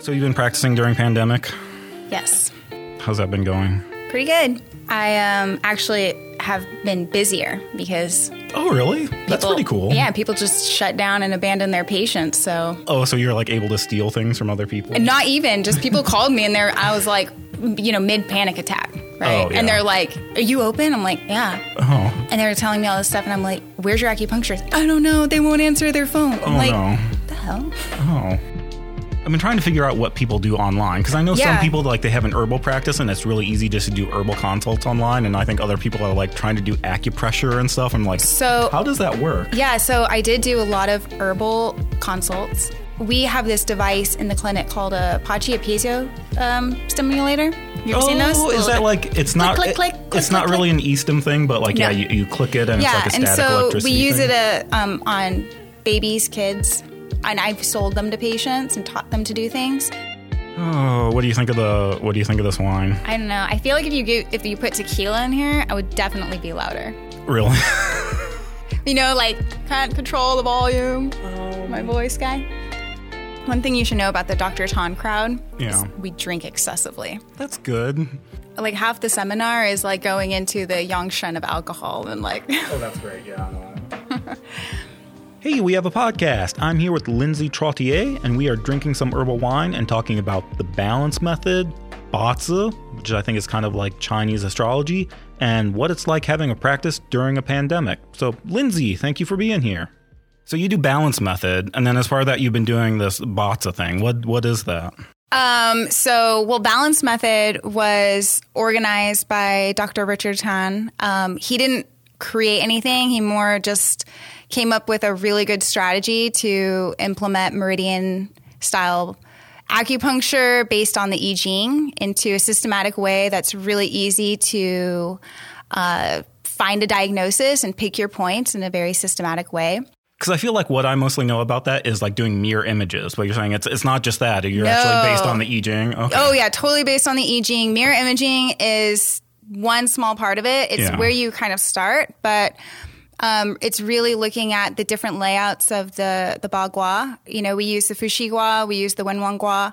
So you've been practicing during pandemic? Yes. How's that been going? Pretty good. I actually have been busier because... Oh, really? That's pretty cool. Yeah, people just shut down and abandoned their patients, so... Oh, so you're like able to steal things from other people? And not even. Just people called me and I was like, mid-panic attack, right? Oh, yeah. And they're like, are you open? I'm like, yeah. Oh. And they were telling me all this stuff and I'm like, where's your acupuncturist? I don't know. They won't answer their phone. I'm like, no. What the hell? Oh. I've been trying to figure out what people do online because I know some people they have an herbal practice and it's really easy just to do herbal consults online, and I think other people are like trying to do acupressure and stuff. I'm like, so how does that work? Yeah, so I did do a lot of herbal consults. We have this device in the clinic called a Pachi piezo stimulator. You ever seen those? Oh, is that like it's not it's not really an e-stim thing, but like you click it and it's like a static electricity we use thing? it on babies, kids. And I've sold them to patients and taught them to do things. Oh, what do you think of this wine? I don't know. I feel like if you put tequila in here, I would definitely be louder. Really? Can't control the volume. My voice guy. One thing you should know about the Dr. Tan crowd is we drink excessively. That's good. Like half the seminar is like going into the Yangshen of alcohol and like. Oh, that's great. Yeah, I know. Hey, we have a podcast. I'm here with Lindsay Trottier, and we are drinking some herbal wine and talking about the balance method, Bazi, which I think is kind of like Chinese astrology, and what it's like having a practice during a pandemic. So, Lindsay, thank you for being here. So you do balance method, and then as part of that, you've been doing this Bazi thing. What is that? Balance method was organized by Dr. Richard Tan. He didn't create anything. He more just came up with a really good strategy to implement meridian style acupuncture based on the I Ching into a systematic way that's really easy to find a diagnosis and pick your points in a very systematic way. Because I feel like what I mostly know about that is like doing mirror images. But you're saying it's not just that. You're actually based on the I Ching. Okay. Oh, yeah, totally based on the I Ching. Mirror imaging is one small part of it. It's where you kind of start, but it's really looking at the different layouts of the Bagua. We use the Fuxi Gua, we use the Wenwang Gua.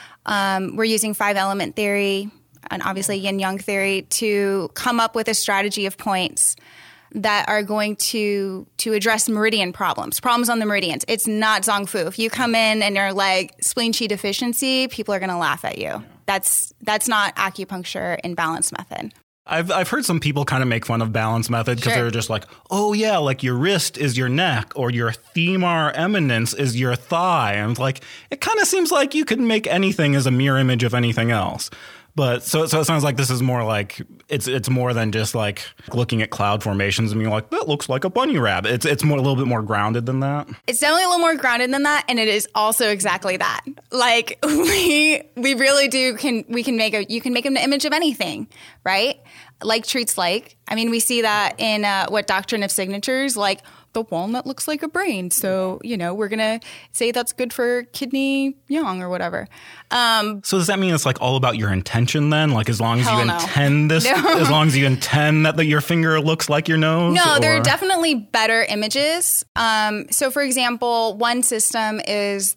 We're using 5-element theory and obviously yin-yang theory to come up with a strategy of points that are going to address meridian problems on the meridians. It's not Zong Fu. If you come in and you're like spleen qi deficiency, people are going to laugh at you. That's not acupuncture in balance method. I've heard some people kind of make fun of balance method because they're just like, oh yeah, like your wrist is your neck or your femur eminence is your thigh. And like, it kind of seems like you could make anything as a mirror image of anything else. But so it sounds like this is more like it's more than just like looking at cloud formations and being like, that looks like a bunny rabbit. It's more a little bit more grounded than that. It's definitely a little more grounded than that, and it is also exactly that. Like we really do you can make an image of anything, right? Like treats like. I mean, we see that in what Doctrine of Signatures, like the walnut looks like a brain. So, we're going to say that's good for kidney yang or whatever. So does that mean it's like all about your intention then? Like as long as you intend this, as long as you intend that your finger looks like your nose? No, there are definitely better images. So for example, one system is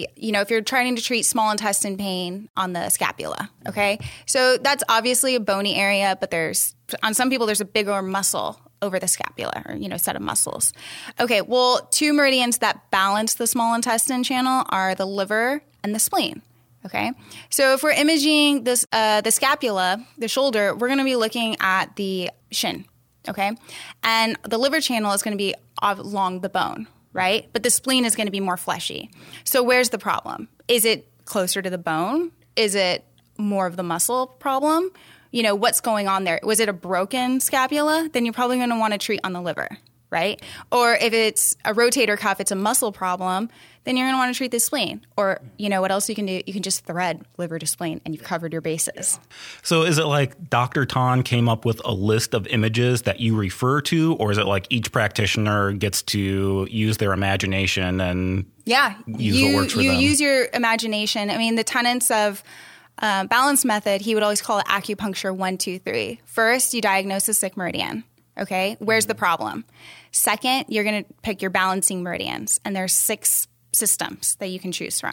if you're trying to treat small intestine pain on the scapula, okay? So that's obviously a bony area, but on some people, there's a bigger muscle over the scapula or, set of muscles. Okay, well, 2 meridians that balance the small intestine channel are the liver and the spleen. Okay, so if we're imaging this, the scapula, the shoulder, we're going to be looking at the shin. Okay, and the liver channel is going to be along the bone, right? But the spleen is going to be more fleshy. So where's the problem? Is it closer to the bone? Is it more of the muscle problem? What's going on there? Was it a broken scapula? Then you're probably going to want to treat on the liver, right? Or if it's a rotator cuff, it's a muscle problem, then you're going to want to treat the spleen. Or, what else you can do? You can just thread liver to spleen and you've covered your bases. So is it like Dr. Tan came up with a list of images that you refer to? Or is it like each practitioner gets to use their imagination and use what works for them? You use your imagination. I mean, the tenets of balance method, he would always call it acupuncture 1, 2, 3. First, you diagnose the sick meridian. Okay, where's the problem? Second, you're going to pick your balancing meridians, and there's 6 systems that you can choose from.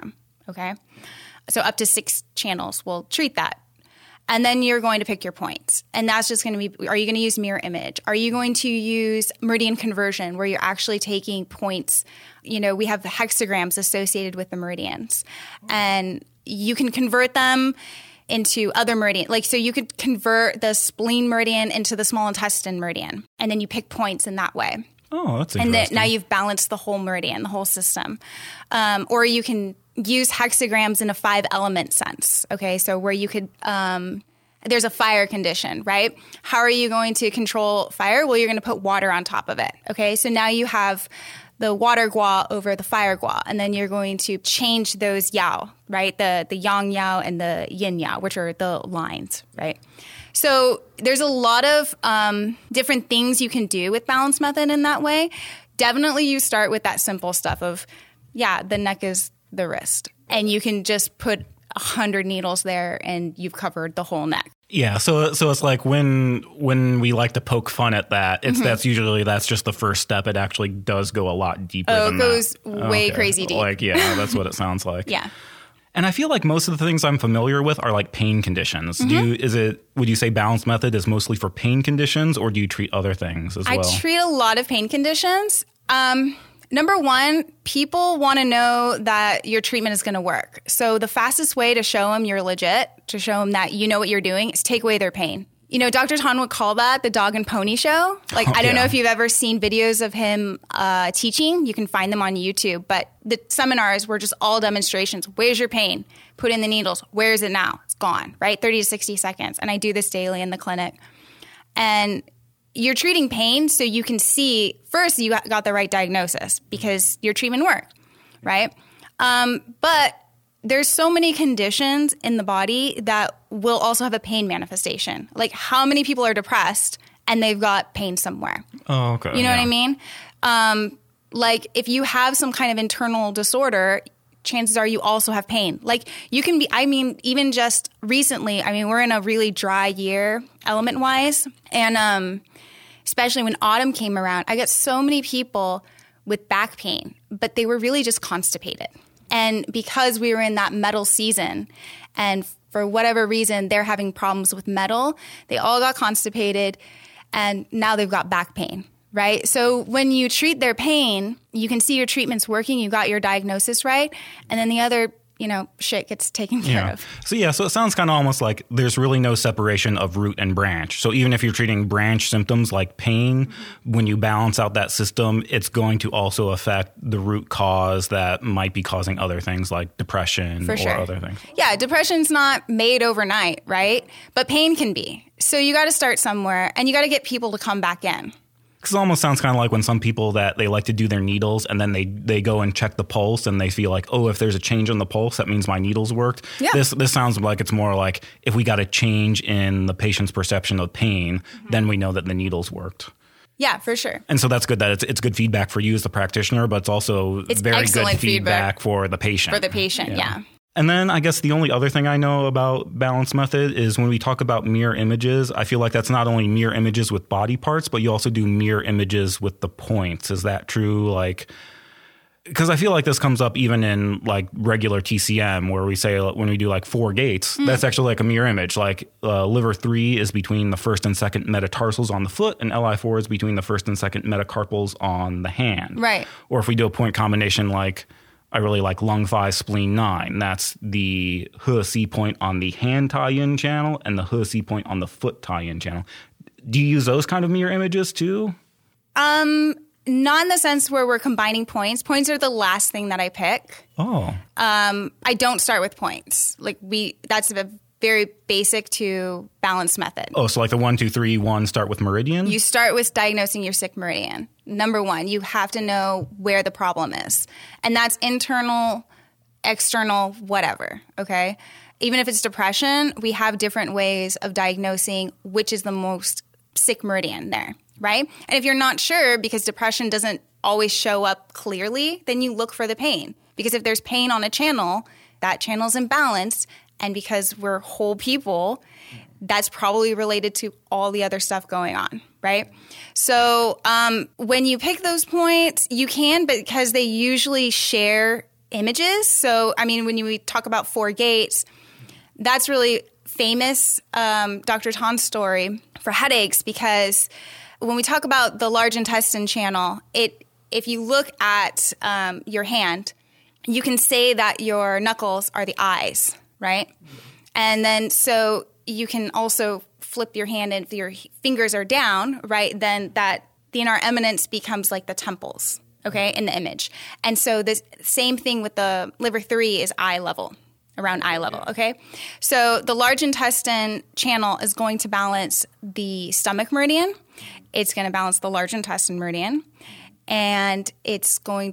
Okay. So up to 6 channels will treat that. And then you're going to pick your points. And that's just going to be, are you going to use mirror image? Are you going to use meridian conversion where you're actually taking points? You know, we have the hexagrams associated with the meridians. And you can convert them into other meridian. Like, so you could convert the spleen meridian into the small intestine meridian. And then you pick points in that way. Oh, that's interesting. And then now you've balanced the whole meridian, the whole system. Or you can use hexagrams in a 5-element sense. Okay, so where you could, there's a fire condition, right? How are you going to control fire? Well, you're going to put water on top of it. Okay, so now you have the water gua over the fire gua, and then you're going to change those yao, right? The yang yao and the yin yao, which are the lines, right? So there's a lot of different things you can do with balance method in that way. Definitely you start with that simple stuff of, the neck is the wrist. And you can just put 100 needles there and you've covered the whole neck. Yeah, so it's like when we like to poke fun at that, it's that's just the first step. It actually does go a lot deeper than that. Oh, it goes way crazy deep. Like, yeah, that's what it sounds like. Yeah. And I feel like most of the things I'm familiar with are like pain conditions. Would you say balance method is mostly for pain conditions, or do you treat other things as well? I treat a lot of pain conditions. Number one, people want to know that your treatment is going to work. So the fastest way to show them you're legit, to show them that you know what you're doing, is take away their pain. You know, Dr. Tan would call that the dog and pony show. Like, I don't know if you've ever seen videos of him teaching. You can find them on YouTube. But the seminars were just all demonstrations. Where's your pain? Put in the needles. Where is it now? It's gone, right? 30 to 60 seconds. And I do this daily in the clinic. And you're treating pain so you can see, first, you got the right diagnosis because your treatment worked, right? But there's so many conditions in the body that will also have a pain manifestation. Like, how many people are depressed and they've got pain somewhere? Oh, okay. You know what I mean? Like, if you have some kind of internal disorder, chances are you also have pain. Like, you can be, even just recently, we're in a really dry year element-wise. And especially when autumn came around, I got so many people with back pain, but they were really just constipated. And because we were in that metal season, and for whatever reason, they're having problems with metal, they all got constipated, and now they've got back pain, right? So when you treat their pain, you can see your treatment's working, you got your diagnosis right, and then the other shit gets taken care of. So it sounds kind of almost like there's really no separation of root and branch. So even if you're treating branch symptoms like pain, when you balance out that system, it's going to also affect the root cause that might be causing other things like depression or other things. Yeah, depression's not made overnight, right? But pain can be. So you got to start somewhere, and you got to get people to come back in. Because it almost sounds kind of like when some people that they like to do their needles and then they go and check the pulse and they feel like, oh, if there's a change in the pulse, that means my needles worked. Yeah. This sounds like it's more like if we got a change in the patient's perception of pain, then we know that the needles worked. Yeah, for sure. And so that's good that it's good feedback for you as the practitioner, but it's also very good feedback for the patient. For the patient, yeah. And then I guess the only other thing I know about balance method is when we talk about mirror images, I feel like that's not only mirror images with body parts, but you also do mirror images with the points. Is that true? Like, because I feel like this comes up even in like regular TCM where we say when we do like 4 gates, that's actually like a mirror image. Like liver 3 is between the first and second metatarsals on the foot, and LI4 is between the first and second metacarpals on the hand. Right. Or if we do a point combination like I really like lung 5, spleen 9. That's the He point on the hand tie-in channel and the He point on the foot tie-in channel. Do you use those kind of mirror images too? Not in the sense where we're combining points. Points are the last thing that I pick. Oh. I don't start with points. That's a very basic to balance method. Oh, so like the 1, 2, 3, 1 start with meridian? You start with diagnosing your sick meridian. Number one, you have to know where the problem is. And that's internal, external, whatever, okay? Even if it's depression, we have different ways of diagnosing which is the most sick meridian there, right? And if you're not sure, because depression doesn't always show up clearly, then you look for the pain. Because if there's pain on a channel, that channel's imbalanced. And because we're whole people, that's probably related to all the other stuff going on, right? So when you pick those points, you can, because they usually share images. So, I mean, when we talk about Four Gates, that's really famous, Dr. Tan's story for headaches, because when we talk about the large intestine channel, if you look at your hand, you can say that your knuckles are the eyes, right? And then so you can also flip your hand, and if your fingers are down, right, then that the inner eminence becomes like the temples, okay, in the image. And so the same thing with the liver 3 is eye level, around eye level, okay? So the large intestine channel is going to balance the stomach meridian. It's going to balance the large intestine meridian. And it's going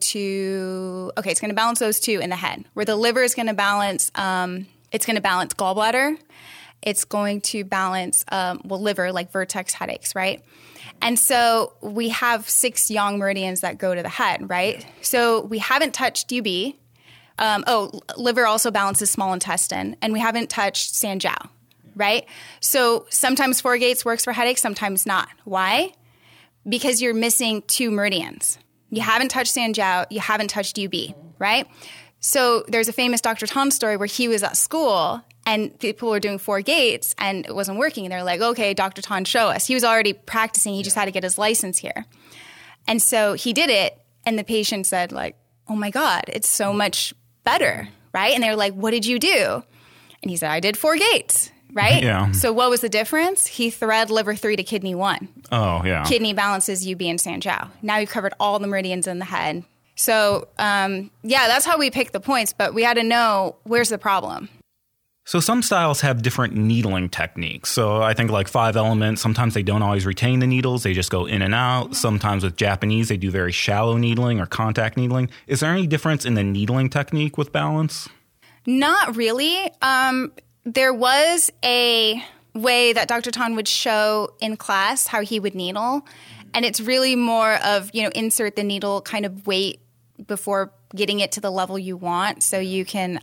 to balance those two in the head, where the liver is going to balance, it's going to balance gallbladder. It's going to balance, liver, like vertex headaches, right? And so we have 6 yang meridians that go to the head, right? So we haven't touched UB. Liver also balances small intestine, and we haven't touched Sanjiao, right? So sometimes Four Gates works for headaches, sometimes not. Why? Because you're missing 2 meridians. You haven't touched Sanjiao, you haven't touched UB, right? So there's a famous Dr. Tan story where he was at school and people were doing Four Gates and it wasn't working. And they're like, okay, Dr. Tan, show us. He was already practicing. He just had to get his license here. And so he did it. And the patient said like, oh my God, it's so much better, right? And they were like, what did you do? And he said, I did Four Gates, right? Yeah. So what was the difference? He thread liver 3 to kidney 1. Oh, yeah. Kidney balances UB and Sanjiao. Now you've covered all the meridians in the head. So, that's how we pick the points, but we had to know where's the problem. So some styles have different needling techniques. So I think like 5 Elements, sometimes they don't always retain the needles. They just go in and out. Sometimes with Japanese, they do very shallow needling or contact needling. Is there any difference in the needling technique with balance? Not really. There was a way that Dr. Tan would show in class how he would needle. And it's really more of, insert the needle, kind of wait before getting it to the level you want so you can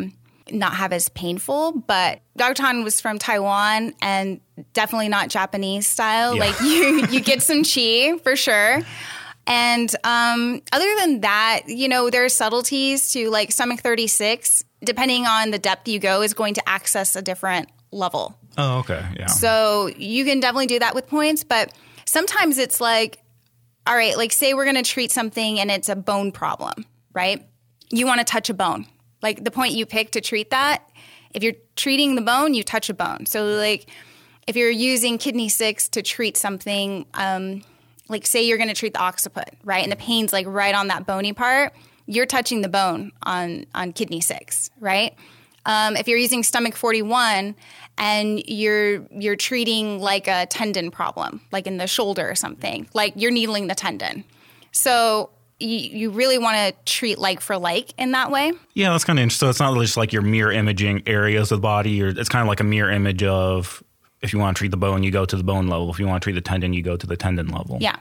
not have as painful. But Dr. Tan was from Taiwan and definitely not Japanese style. Yeah. Like you get some chi for sure. And other than that, there are subtleties to like stomach 36, depending on the depth you go, is going to access a different level. Oh, okay. Yeah. So you can definitely do that with points, but sometimes it's like, all right, like say we're going to treat something and it's a bone problem, right? You want to touch a bone. Like the point you pick to treat that, if you're treating the bone, you touch a bone. So like if you're using kidney 6 to treat something, like say you're going to treat the occiput, right? And the pain's like right on that bony part, you're touching the bone on kidney 6, right? If you're using stomach 41 and you're treating like a tendon problem, like in the shoulder or something, like you're needling the tendon. So you really want to treat like for like in that way. Yeah, that's kind of interesting. So it's not just like you're mirror imaging areas of the body. It's kind of like a mirror image of if you want to treat the bone, you go to the bone level. If you want to treat the tendon, you go to the tendon level. Yeah.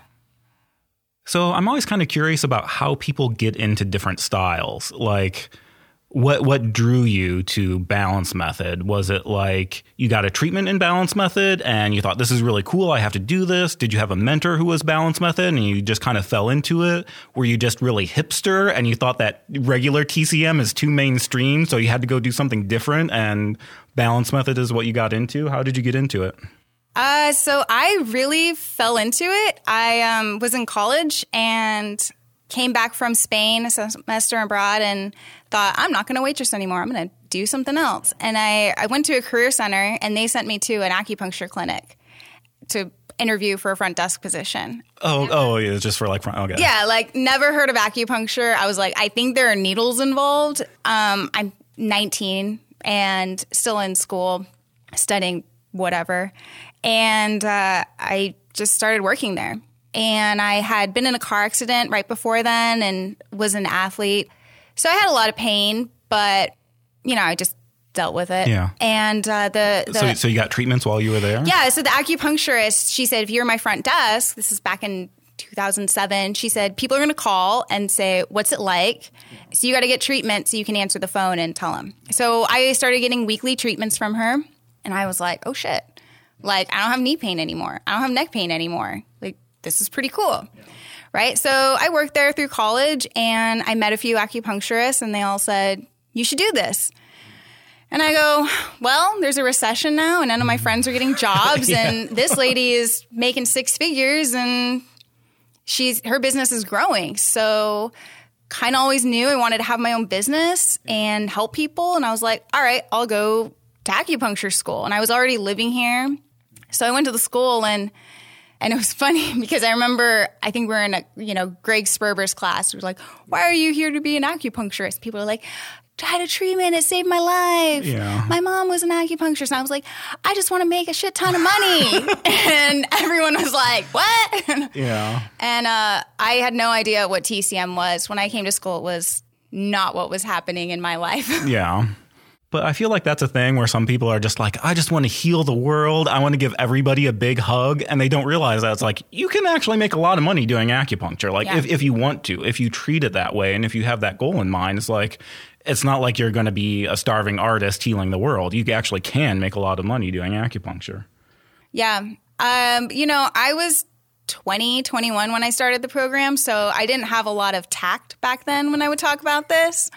So I'm always kind of curious about how people get into different styles. Like what drew you to balance method? Was it like you got a treatment in balance method and you thought this is really cool, I have to do this? Did you have a mentor who was balance method and you just kind of fell into it? Were you just really hipster and you thought that regular TCM is too mainstream, so you had to go do something different and balance method is what you got into? How did you get into it? So I really fell into it. I was in college and came back from Spain a semester abroad and thought, I'm not going to waitress anymore. I'm going to do something else. And I went to a career center and they sent me to an acupuncture clinic to interview for a front desk position. Oh, yeah, just for like front. Okay. Yeah, like never heard of acupuncture. I was like, I think there are needles involved. I'm 19 and still in school studying whatever. And I just started working there. And I had been in a car accident right before then and was an athlete. So I had a lot of pain, but, I just dealt with it. Yeah. And So you got treatments while you were there? Yeah. So the acupuncturist, she said, if you're my front desk, this is back in 2007, she said, people are going to call and say, what's it like? So you got to get treatment so you can answer the phone and tell them. So I started getting weekly treatments from her. And I was like, oh, shit. Like, I don't have knee pain anymore. I don't have neck pain anymore. Like, this is pretty cool. Yeah. right? So I worked there through college, and I met a few acupuncturists, and they all said, you should do this. And I go, well, there's a recession now, and none of my friends are getting jobs, and this lady is making 6 figures, and her business is growing. So kind of always knew I wanted to have my own business and help people. And I was like, all right, I'll go to acupuncture school. And I was already living here. So I went to the school, and it was funny because I remember, I think we were in Greg Sperber's class. We were like, why are you here to be an acupuncturist? People are like, I had a treatment, it saved my life. Yeah. My mom was an acupuncturist. And I was like, I just want to make a shit ton of money. And everyone was like, what? Yeah. And I had no idea what TCM was. When I came to school, it was not what was happening in my life. Yeah. But I feel like that's a thing where some people are just like, I just want to heal the world. I want to give everybody a big hug. And they don't realize that it's like, you can actually make a lot of money doing acupuncture. Like if you want to, if you treat it that way. And if you have that goal in mind, it's like, it's not like you're going to be a starving artist healing the world. You actually can make a lot of money doing acupuncture. Yeah. I was 21 when I started the program. So I didn't have a lot of tact back then when I would talk about this.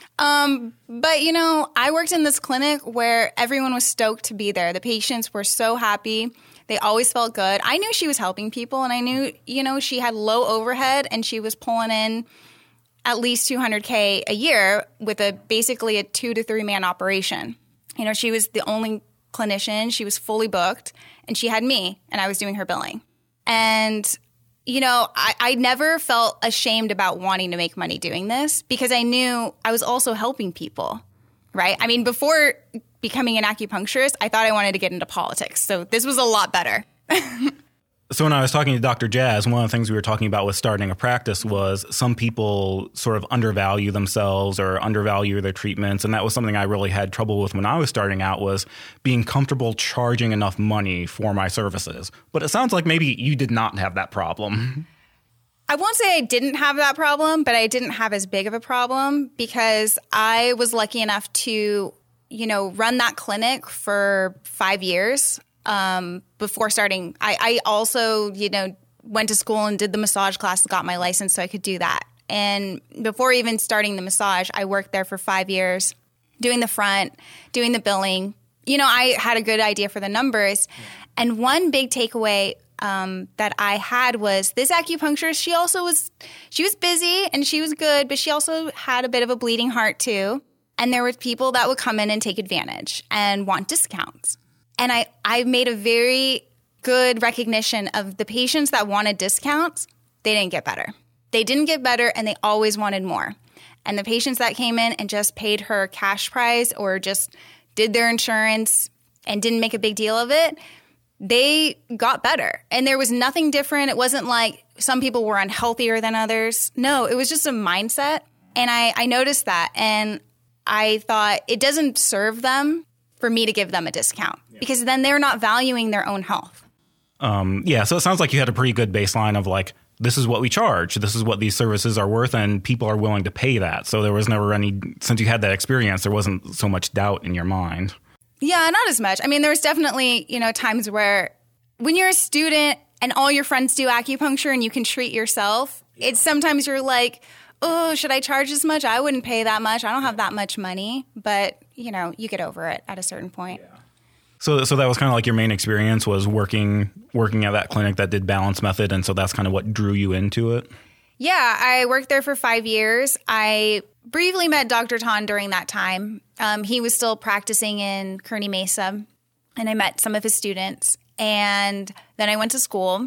But I worked in this clinic where everyone was stoked to be there. The patients were so happy. They always felt good. I knew she was helping people, and I knew, she had low overhead, and she was pulling in at least $200K a year with basically a 2 to 3 man operation. She was the only clinician. She was fully booked, and she had me, and I was doing her billing. And I never felt ashamed about wanting to make money doing this because I knew I was also helping people, right? I mean, before becoming an acupuncturist, I thought I wanted to get into politics. So this was a lot better. So when I was talking to Dr. Jazz, one of the things we were talking about with starting a practice was some people sort of undervalue themselves or undervalue their treatments. And that was something I really had trouble with when I was starting out, was being comfortable charging enough money for my services. But it sounds like maybe you did not have that problem. I won't say I didn't have that problem, but I didn't have as big of a problem because I was lucky enough to, run that clinic for 5 years. Before starting, I also, went to school and did the massage class, got my license so I could do that. And before even starting the massage, I worked there for 5 years, doing the front, doing the billing. I had a good idea for the numbers. Yeah. And one big takeaway that I had was this acupuncturist, she was busy and she was good, but she also had a bit of a bleeding heart too. And there were people that would come in and take advantage and want discounts. And I made a very good recognition of the patients that wanted discounts, they didn't get better. They didn't get better, and they always wanted more. And the patients that came in and just paid her cash price or just did their insurance and didn't make a big deal of it, they got better. And there was nothing different. It wasn't like some people were unhealthier than others. No, it was just a mindset. And I noticed that. And I thought it doesn't serve them for me to give them a discount because then they're not valuing their own health. So it sounds like you had a pretty good baseline of like, this is what we charge. This is what these services are worth, and people are willing to pay that. So there was never since you had that experience, there wasn't so much doubt in your mind. Yeah, not as much. I mean, there was definitely, times where when you're a student and all your friends do acupuncture and you can treat yourself, it's sometimes you're like, oh, should I charge this much? I wouldn't pay that much. I don't have that much money. But, you get over it at a certain point. Yeah. So that was kind of like your main experience was working at that clinic that did Balance Method. And so that's kind of what drew you into it? Yeah, I worked there for 5 years. I briefly met Dr. Tan during that time. He was still practicing in Kearney Mesa, and I met some of his students. And then I went to school.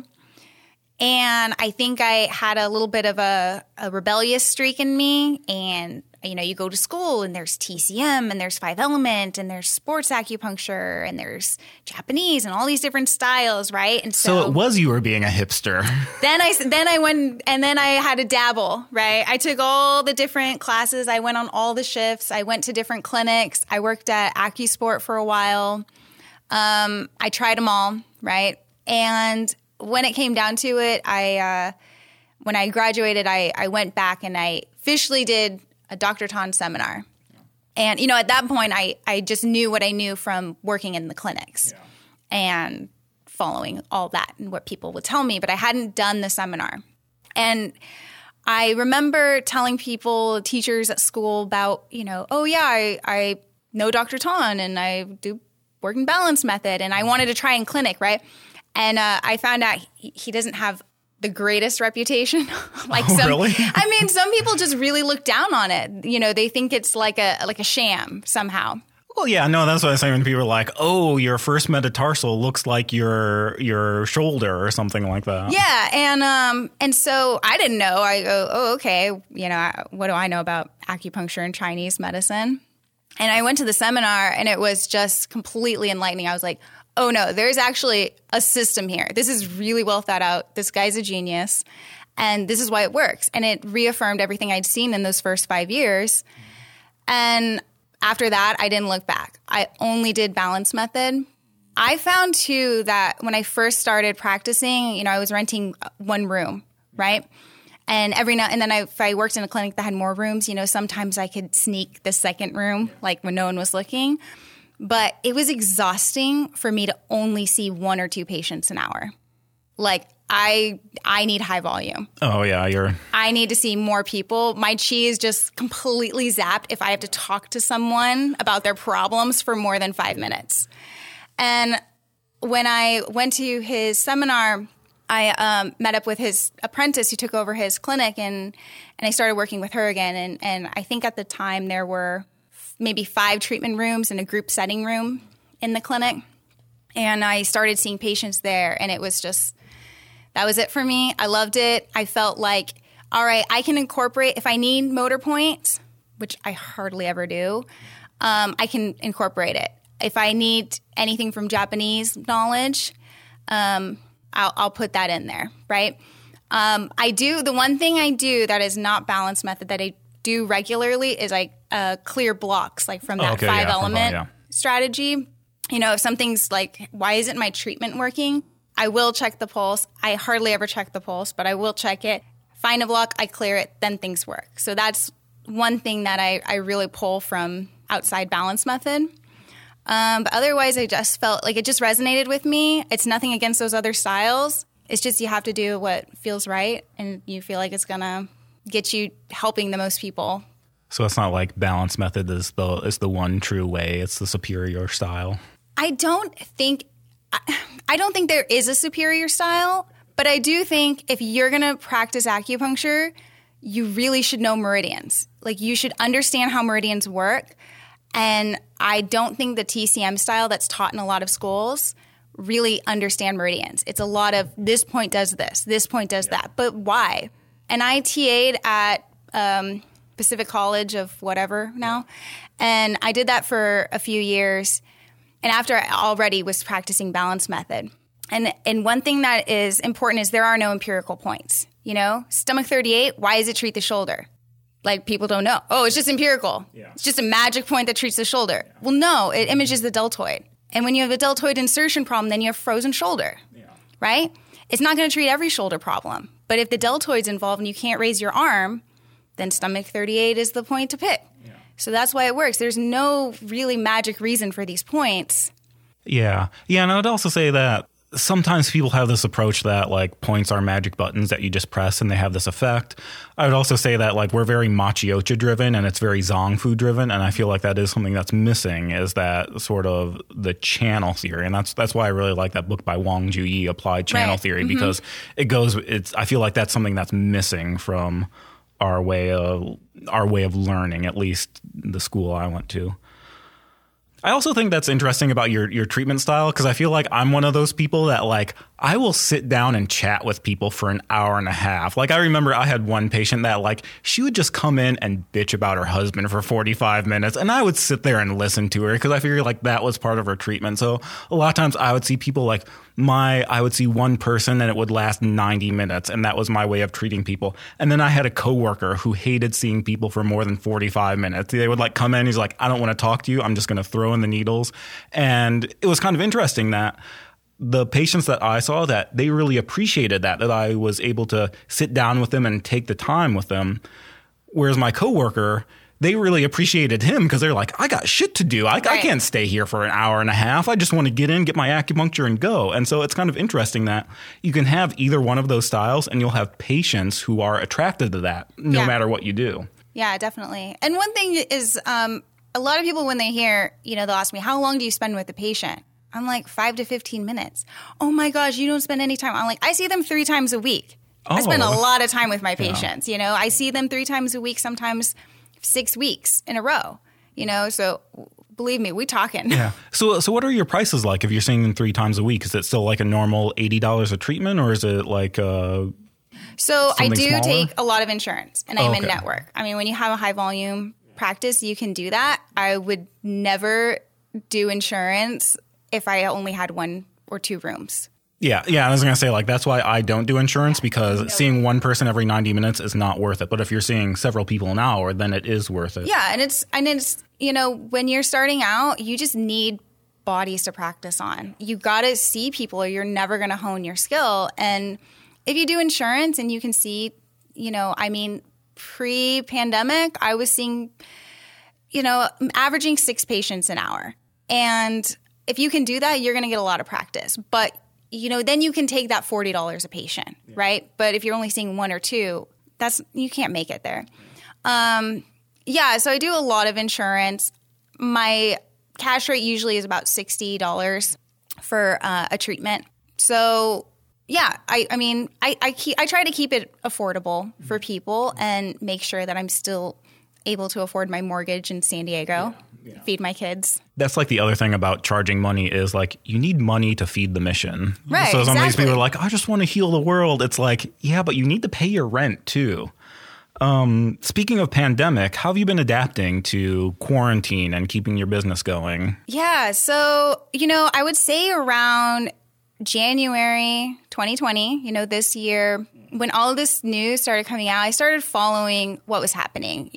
And I think I had a little bit of a rebellious streak in me. And, you go to school and there's TCM and there's 5-element and there's sports acupuncture and there's Japanese and all these different styles, right? And so it was you were being a hipster. Then I went and then I had to dabble, right? I took all the different classes. I went on all the shifts. I went to different clinics. I worked at AcuSport for a while. I tried them all, right? And when it came down to it, when I graduated, I went back and I officially did a Dr. Tan seminar. And, at that point, I just knew what I knew from working in the clinics and following all that and what people would tell me. But I hadn't done the seminar. And I remember telling teachers at school about, I know Dr. Ton and I do work in balance method and I wanted to try in clinic, right? And I found out he doesn't have the greatest reputation. Really? I mean, some people just really look down on it. They think it's like a sham somehow. Well, yeah, no, that's what I was saying when people are like, oh, your first metatarsal looks like your shoulder or something like that. Yeah, and so I didn't know. I go, oh, okay, what do I know about acupuncture and Chinese medicine? And I went to the seminar, and it was just completely enlightening. I was like, oh, no, there's actually a system here. This is really well thought out. This guy's a genius, and this is why it works. And it reaffirmed everything I'd seen in those first 5 years. And after that, I didn't look back. I only did balance method. I found, too, that when I first started practicing, I was renting one room, right? And if I worked in a clinic that had more rooms, sometimes I could sneak the second room, like when no one was looking. But it was exhausting for me to only see 1 or 2 patients an hour. Like, I need high volume. Oh, yeah. I need to see more people. My chi is just completely zapped if I have to talk to someone about their problems for more than 5 minutes. And when I went to his seminar, I met up with his apprentice who took over his clinic, and I started working with her again. And I think at the time there were maybe 5 treatment rooms and a group setting room in the clinic. And I started seeing patients there, and it was just... that was it for me. I loved it. I felt like, all right, I can incorporate, if I need motor points, which I hardly ever do, I can incorporate it. If I need anything from Japanese knowledge, I'll put that in there, right? The one thing I do that is not balance method that I do regularly is I clear blocks, like from that 5-element strategy. If something's like, why isn't my treatment working? I will check the pulse. I hardly ever check the pulse, but I will check it. Find a block, I clear it, then things work. So that's one thing that I really pull from outside balance method. But otherwise, I just felt like it just resonated with me. It's nothing against those other styles. It's just you have to do what feels right, and you feel like it's going to get you helping the most people. So it's not like balance method is the one true way. It's the superior style. I don't think there is a superior style, but I do think if you're going to practice acupuncture, you really should know meridians. Like, you should understand how meridians work. And I don't think the TCM style that's taught in a lot of schools really understand meridians. It's a lot of this point does this point does that. But why? And I TA'd at Pacific College of whatever now. And I did that for a few years. And after I already was practicing balance method. And one thing that is important is there are no empirical points. Stomach 38, why does it treat the shoulder? Like, people don't know. Oh, it's just empirical. Yeah. It's just a magic point that treats the shoulder. Yeah. Well, no, it images the deltoid. And when you have a deltoid insertion problem, then you have frozen shoulder, right? It's not going to treat every shoulder problem. But if the deltoid's involved and you can't raise your arm, then stomach 38 is the point to pick. Yeah. So that's why it works. There's no really magic reason for these points. Yeah. Yeah, and I would also say that sometimes people have this approach that, like, points are magic buttons that you just press and they have this effect. I would also say that, like, we're very Machiocha driven and it's very Zong Fu driven. And I feel like that is something that's missing, is that sort of the channel theory. And that's why I really like that book by Wang Juyi, Applied Channel Theory, because I feel like that's something that's missing from our way of learning, at least the school I went to. I also think that's interesting about your treatment style, because I feel like I'm one of those people that, like, I will sit down and chat with people for an hour and a half. Like, I remember I had one patient that, like, she would just come in and bitch about her husband for 45 minutes. And I would sit there and listen to her because I figured, like, that was part of her treatment. So a lot of times I would see people like I would see one person and it would last 90 minutes. And that was my way of treating people. And then I had a coworker who hated seeing people for more than 45 minutes. They would, like, come in. He's like, I don't want to talk to you. I'm just going to throw in the needles. And it was kind of interesting that the patients that I saw, that they really appreciated that I was able to sit down with them and take the time with them. Whereas my coworker, they really appreciated him because they're like, I got shit to do. I can't stay here for an hour and a half. I just want to get in, get my acupuncture and go. And so it's kind of interesting that you can have either one of those styles and you'll have patients who are attracted to that no matter what you do. Yeah, definitely. And one thing is a lot of people, when they hear, they'll ask me, how long do you spend with the patient? I'm like, 5 to 15 minutes. Oh my gosh, you don't spend any time. I'm like, I see them 3 times a week. I spend a lot of time with my patients. I see them 3 times a week, sometimes 6 weeks in a row, so believe me, we talking. Yeah. So what are your prices like if you're seeing them 3 times a week? Is it still like a normal $80 a treatment, or is it like So I do smaller? take a lot of insurance, and I'm in network. I mean, when you have a high volume practice, you can do that. I would never do insurance if I only had 1 or 2 rooms. Yeah. I was going to say, like, that's why I don't do insurance, because seeing one person every 90 minutes is not worth it. But if you're seeing several people an hour, then it is worth it. Yeah. And it's when you're starting out, you just need bodies to practice on. You got to see people or you're never going to hone your skill. And if you do insurance and you can see, pre-pandemic, I was seeing, averaging 6 patients an hour. And if you can do that, you're going to get a lot of practice. But then you can take that $40 a patient, right? But if you're only seeing 1 or 2, you can't make it there. So I do a lot of insurance. My cash rate usually is about $60 for a treatment. So I try to keep it affordable for people and make sure that I'm still able to afford my mortgage in San Diego, feed my kids. That's like the other thing about charging money is like you need money to feed the mission. Right, so some of these exactly. people are like, I just want to heal the world. It's like, yeah, but you need to pay your rent too. Speaking of pandemic, how have you been adapting to quarantine and keeping your business going? Yeah, so, I would say around January 2020, this year, when all of this news started coming out, I started following what was happening.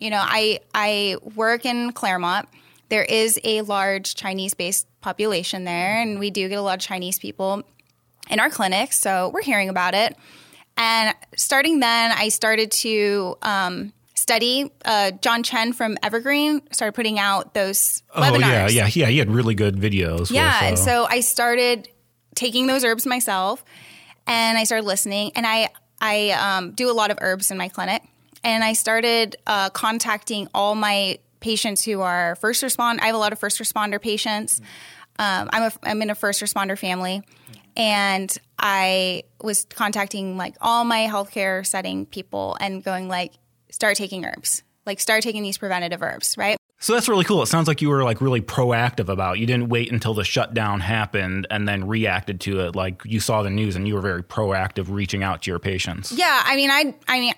I work in Claremont. There is a large Chinese-based population there, and we do get a lot of Chinese people in our clinics, so we're hearing about it. And starting then, I started to study. John Chen from Evergreen started putting out those webinars. Yeah. He had really good videos. And so I started taking those herbs myself, and I started listening. And I do a lot of herbs in my clinic, and I started contacting all my patients who are first responder. I have a lot of first responder patients. I'm in a first responder family, and I was contacting like all my healthcare setting people and going like, start taking herbs, like start taking these preventative herbs, right? So that's really cool. It sounds like you were like really proactive about. You didn't wait until the shutdown happened and then reacted to it. Like you saw the news and you were very proactive reaching out to your patients. Yeah, I mean,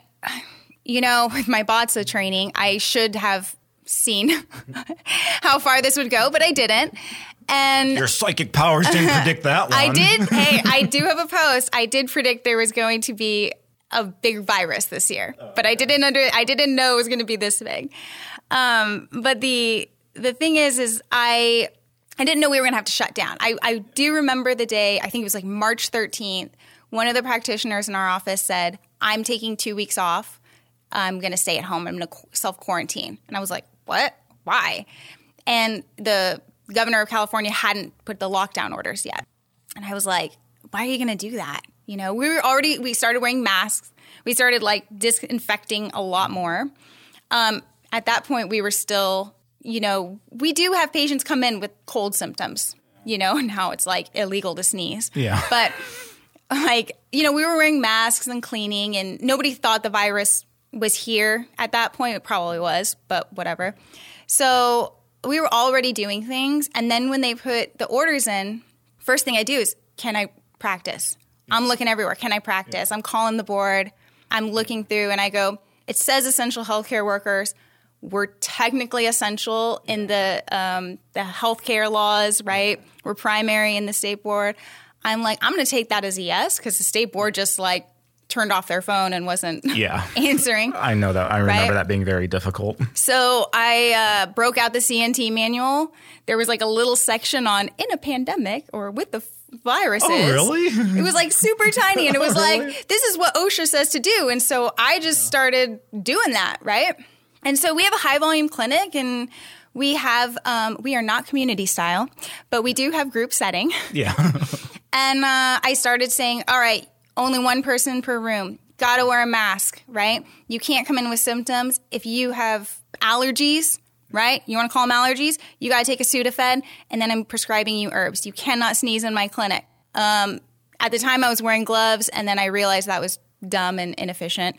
with my BOTSA training, I should have seen how far this would go, but I didn't. And your psychic powers didn't predict that one. I did. Hey, I do have a post. I did predict there was going to be a big virus this year, but I didn't know it was going to be this big. But the thing is I didn't know we were going to have to shut down. I do remember the day, I think it was like March 13th, one of the practitioners in our office said, I'm taking 2 weeks off. I'm going to stay at home. I'm going to self-quarantine. And I was like, what? Why? And the governor of California hadn't put the lockdown orders yet. And I was like, why are you going to do that? We started wearing masks. We started like disinfecting a lot more. At that point, we were still, we do have patients come in with cold symptoms, and how it's like illegal to sneeze. Yeah. But we were wearing masks and cleaning, and nobody thought the virus was here at that point. It probably was, but whatever. So we were already doing things. And then when they put the orders in, first thing I do is, can I practice? I'm looking everywhere. Can I practice? I'm calling the board. I'm looking through and I go, it says essential healthcare workers. We're technically essential in the healthcare laws, right? We're primary in the state board. I'm like, I'm going to take that as a yes because the state board just like turned off their phone and wasn't answering. I know that. I remember that being very difficult. So I broke out the CNT manual. There was like a little section on in a pandemic or with the viruses. Oh, really? It was like super tiny. And it was like, this is what OSHA says to do. And so I just started doing that, right? And so we have a high volume clinic, and we have, we are not community style, but we do have group setting. Yeah. And I started saying, all right, only one person per room. Got to wear a mask, right? You can't come in with symptoms. If you have allergies, right? You want to call them allergies? You got to take a Sudafed, and then I'm prescribing you herbs. You cannot sneeze in my clinic. At the time, I was wearing gloves, and then I realized that was dumb and inefficient.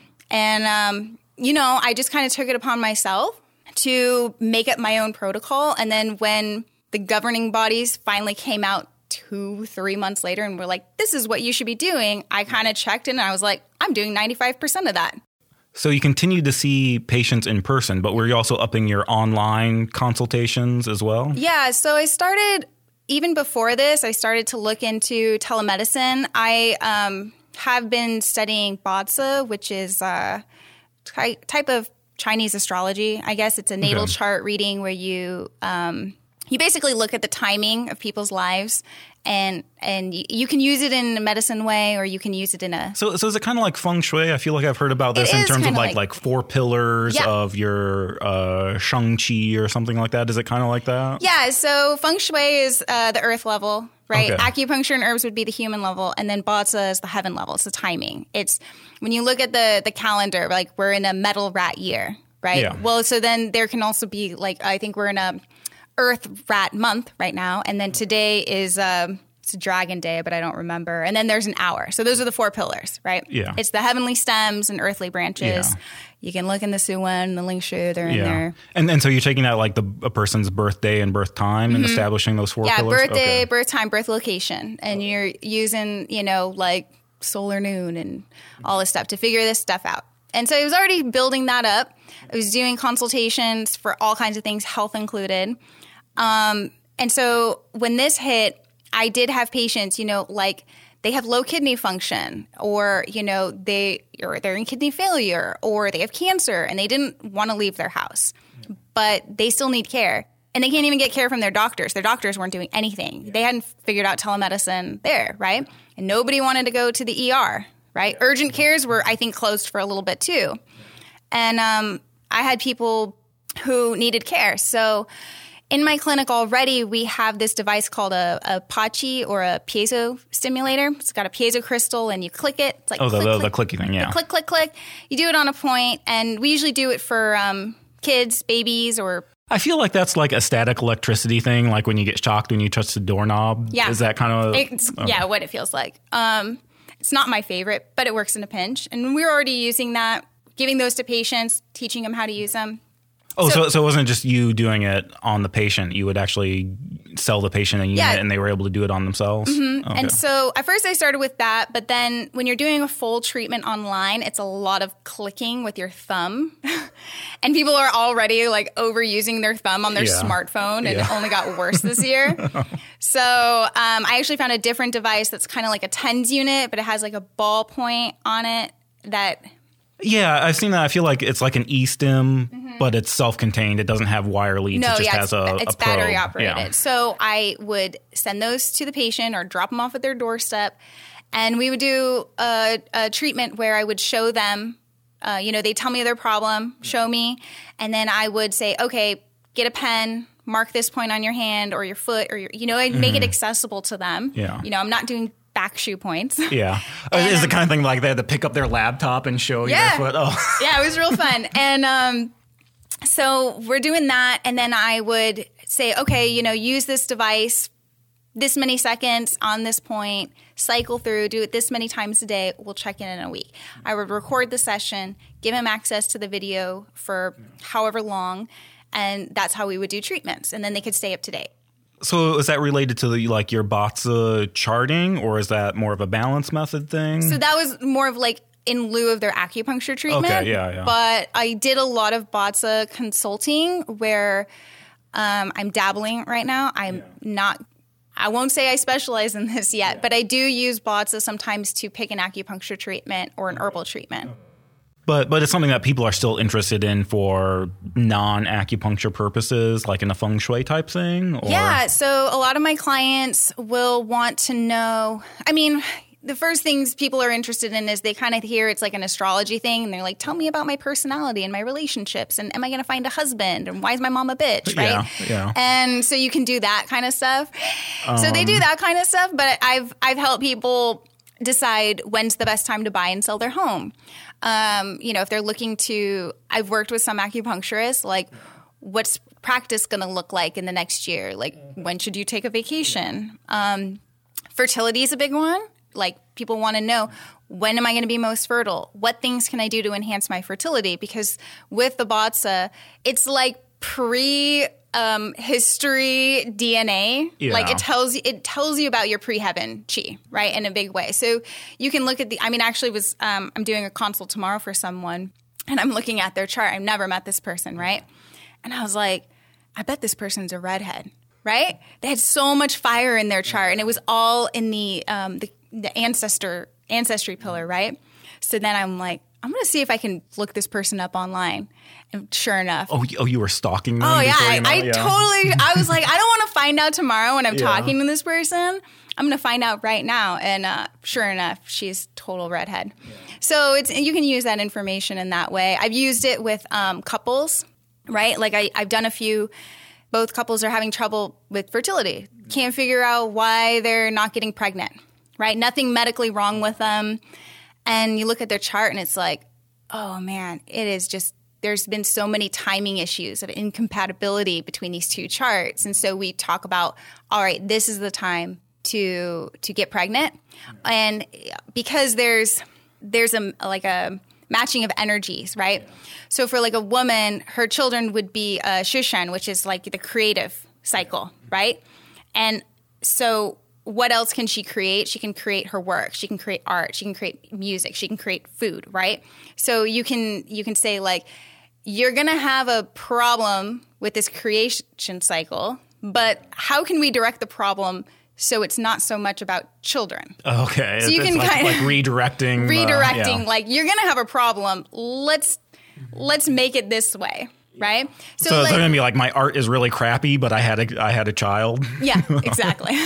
And, you know, I just kind of took it upon myself to make up my own protocol. And then when the governing bodies finally came out 2-3 months later and were like, this is what you should be doing, I kind of checked in and I was like, I'm doing 95% of that. So you continued to see patients in person, but were you also upping your online consultations as well? Yeah. So I started, even before this, I started to look into telemedicine. I have been studying Bazi, which is a type of Chinese astrology. I guess it's a natal chart reading where you basically look at the timing of people's lives, and you can use it in a medicine way, or you can use it in a... So is it kind of like feng shui? I feel like I've heard about this in terms of like 4 pillars of your Shang-Chi or something like that. Is it kind of like that? Yeah, so feng shui is the earth level, right? Okay. Acupuncture and herbs would be the human level, and then Bazi is the heaven level. It's the timing. It's when you look at the calendar, like we're in a metal rat year, right? Yeah. Well, so then there can also be like, I think we're in a Earth Rat month right now, and then today is it's a Dragon Day, but I don't remember. And then there's an hour. So those are the 4 pillars, right? Yeah. It's the heavenly stems and earthly branches. Yeah. You can look in the Suwen, the Ling Shu, they're in there. And so you're taking out like a person's birthday and birth time and establishing those 4 pillars? Yeah, birthday, birth time, birth location. And you're using, you know, like solar noon and all this stuff to figure this stuff out. And so I was already building that up. I was doing consultations for all kinds of things, health included. And so when this hit, I did have patients, you know, like they have low kidney function, or, you know, they're in kidney failure, or they have cancer and they didn't want to leave their house, but they still need care. And they can't even get care from their doctors. Their doctors weren't doing anything. They hadn't figured out telemedicine there, right? And nobody wanted to go to the ER, right? Urgent cares were, I think, closed for a little bit too. And I had people who needed care. So in my clinic already, we have this device called a Pachi, or a piezo stimulator. It's got a piezo crystal, and you click it. It's like the clicky thing, yeah. Click, click, click. You do it on a point, and we usually do it for kids, babies, or... I feel like that's like a static electricity thing, like when you get shocked when you touch the doorknob. Yeah. Is that kind of... Yeah, what it feels like. It's not my favorite, but it works in a pinch. And we're already using that, giving those to patients, teaching them how to use them. Oh, so it wasn't just you doing it on the patient. You would actually sell the patient a unit, and they were able to do it on themselves? Mm-hmm. Okay. And so at first I started with that, but then when you're doing a full treatment online, it's a lot of clicking with your thumb. And people are already like overusing their thumb on their smartphone, and it only got worse this year. So I actually found a different device that's kind of like a TENS unit, but it has like a ballpoint on it that... Yeah, I've seen that. I feel like it's like an eStim, but it's self-contained. It doesn't have wire leads. No, it just has it's a battery probe. operated. Yeah. So I would send those to the patient or drop them off at their doorstep, and we would do a treatment where I would show them, they tell me their problem, show me, and then I would say, okay, get a pen, mark this point on your hand or your foot, or I'd make it accessible to them. Yeah. I'm not doing back shoe points. Yeah. Is the kind of thing like they had to pick up their laptop and show you their foot? Oh. Yeah, it was real fun. And so we're doing that. And then I would say, okay, use this device this many seconds on this point, cycle through, do it this many times a day. We'll check in a week. I would record the session, give him access to the video for however long. And that's how we would do treatments. And then they could stay up to date. So is that related to your Bazi charting, or is that more of a balance method thing? So that was more of like in lieu of their acupuncture treatment. Okay, yeah. But I did a lot of Bazi consulting where I'm dabbling right now. I'm not, I won't say I specialize in this yet, but I do use Bazi sometimes to pick an acupuncture treatment or an herbal treatment. But it's something that people are still interested in for non-acupuncture purposes, like in a feng shui type thing? Or? Yeah, so a lot of my clients will want to know, the first things people are interested in is they kind of hear it's like an astrology thing. And they're like, tell me about my personality and my relationships. And am I going to find a husband? And why is my mom a bitch? Right? Yeah. And so you can do that kind of stuff. So they do that kind of stuff. But I've helped people decide when's the best time to buy and sell their home. If they're looking to, I've worked with some acupuncturists, like what's practice going to look like in the next year? Like when should you take a vacation? Fertility is a big one. Like people want to know, when am I going to be most fertile? What things can I do to enhance my fertility? Because with the Batsa, it's like history DNA. Yeah. Like it tells you about your pre-heaven chi, right? In a big way. So you can look at I'm doing a consult tomorrow for someone and I'm looking at their chart. I've never met this person, right? And I was like, I bet this person's a redhead, right? They had so much fire in their chart and it was all in the ancestry pillar, right? So then I'm like, I'm going to see if I can look this person up online. And sure enough. Oh, you were stalking them? Oh, yeah. I was like, I don't want to find out tomorrow when I'm talking to this person. I'm going to find out right now. And sure enough, she's total redhead. Yeah. So you can use that information in that way. I've used it with couples, right? Like I've done a few. Both couples are having trouble with fertility. Can't figure out why they're not getting pregnant, right? Nothing medically wrong with them. And you look at their chart and it's like, oh man, it is just, there's been so many timing issues of incompatibility between these two charts. And so we talk about, all right, this is the time to get pregnant. And because there's a matching of energies, right? Yeah. So for like a woman, her children would be Shushan, which is like the creative cycle, right? And so what else can she create? She can create her work. She can create art. She can create music. She can create food, right? So you can say like, you're going to have a problem with this creation cycle, but how can we direct the problem so it's not so much about children? Okay. So you can kind of like redirecting. Like you're going to have a problem. Let's make it this way. Right. So it's going to be like, my art is really crappy, but I had a child. Yeah, exactly.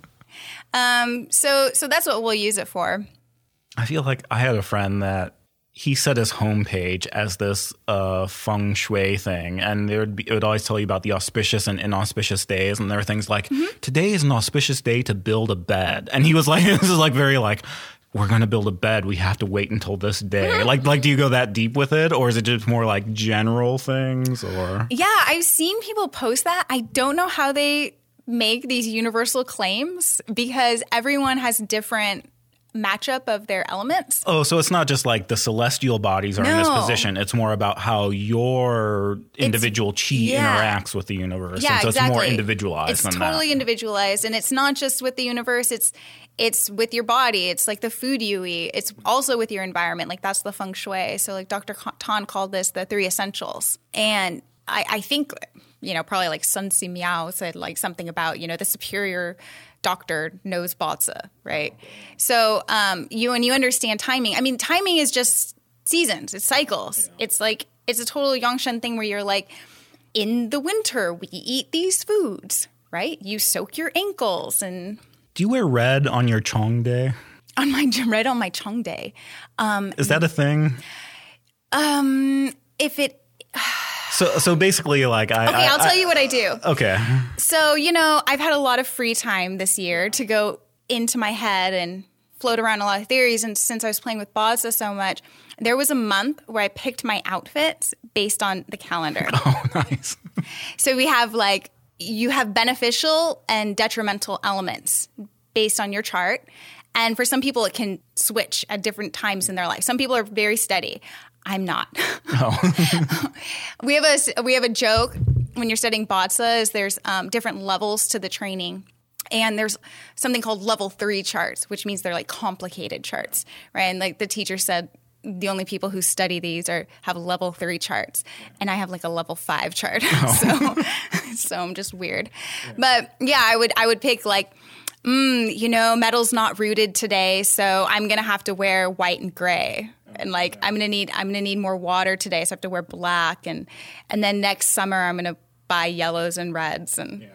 So that's what we'll use it for. I feel like I had a friend that he set his homepage as this feng shui thing, and it would always tell you about the auspicious and inauspicious days, and there are things like, today is an auspicious day to build a bed. And he was like, this is like very like, we're going to build a bed. We have to wait until this day. Like, do you go that deep with it, or is it just more like general things? Or yeah, I've seen people post that. I don't know how they make these universal claims because everyone has different matchup of their elements. Oh, so it's not just like the celestial bodies are in this position. It's more about how your individual chi interacts with the universe. Yeah, and so exactly. It's more individualized than that. It's totally individualized. And it's not just with the universe. It's with your body. It's like the food you eat. It's also with your environment. Like that's the feng shui. So like Dr. Tan called this the 3 essentials. And I think, probably like Sun Si Miao said like something about, the superior doctor knows Batsa, right? So when you understand timing, I mean, timing is just seasons. It's cycles. Yeah. It's a total Yongshan thing where you're like, in the winter, we eat these foods, right? You soak your ankles and... Do you wear red on your Chong Day? Red on my Chong Day. Is that a thing? If it... So basically, like I'll tell you what I do. Okay. So, I've had a lot of free time this year to go into my head and float around a lot of theories. And since I was playing with Batsa so much, there was a month where I picked my outfits based on the calendar. Oh, nice. So we have you have beneficial and detrimental elements based on your chart. And for some people, it can switch at different times in their life. Some people are very steady. I'm not. Oh. We have a joke when you're studying Batsa is there's different levels to the training. And there's something called level 3 charts, which means they're like complicated charts, right? And like the teacher said, the only people who study these have level 3 charts. And I have like a level 5 chart. Oh. So I'm just weird. Yeah. But yeah, I would pick like, metal's not rooted today, so I'm going to have to wear white and gray. And like I'm gonna need more water today, so I have to wear black. And then next summer I'm gonna buy yellows and reds. And